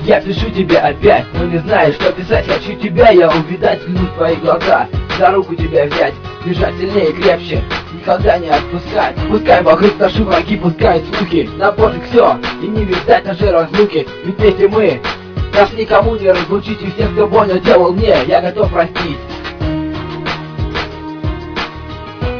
Я пишу тебе опять, но не знаю, что писать. Хочу тебя я увидать, взглянуть в твои глаза, за руку тебя взять, бежать сильнее и крепче, никогда не отпускать. Пускай вокруг наши враги пускают слухи, на пофиг все, и не видать нашей разлуки. Ведь вместе мы, нас никому не разлучить, и всех, кто больно делал мне, я готов простить.